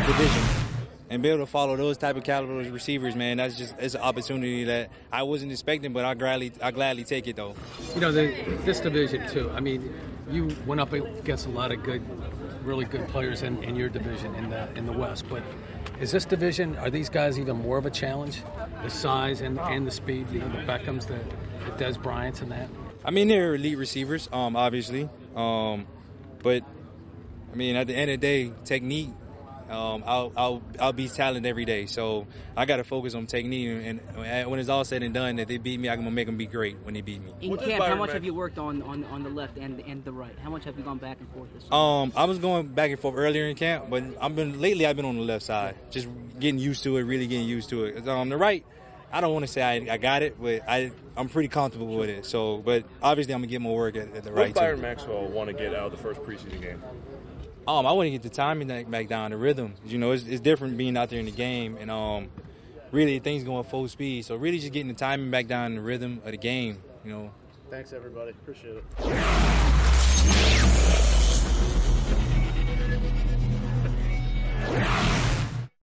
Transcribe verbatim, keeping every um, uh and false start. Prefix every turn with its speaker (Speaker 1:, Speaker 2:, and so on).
Speaker 1: division. And be able to follow those type of caliber receivers, man, that's just it's an opportunity that I wasn't expecting, but I gladly I gladly take it though.
Speaker 2: You know, the, this division too. I mean, you went up against a lot of good, really good players in, in your division in the in the West. But is this division? Are these guys even more of a challenge? The size and, and the speed. You know, the Beckhams, the, the Des Bryants, and that.
Speaker 1: I mean, they're elite receivers, um, obviously, um, but I mean, at the end of the day, technique. Um, I'll, I'll I'll be talented every day, so I got to focus on technique. And, and when it's all said and done, that they beat me, I'm gonna make them be great when they beat me.
Speaker 3: In camp, how much have you worked on, on, on the left and and the right? How much have you gone back and forth this week?
Speaker 1: Um, I was going back and forth earlier in camp, but I've been lately. I've been on the left side, just getting used to it, really getting used to it. On the right, I don't want to say I, I got it, but I I'm pretty comfortable with it. So, but obviously, I'm gonna get more work at, at the
Speaker 4: what
Speaker 1: right.
Speaker 4: What Byron
Speaker 1: too.
Speaker 4: Maxwell want to get out of the first preseason game?
Speaker 1: Um, I want to get the timing back down, the rhythm. You know, it's, it's different being out there in the game, and um, really things going full speed. So really, just getting the timing back down, the rhythm of the game. You know.
Speaker 5: Thanks, everybody. Appreciate it.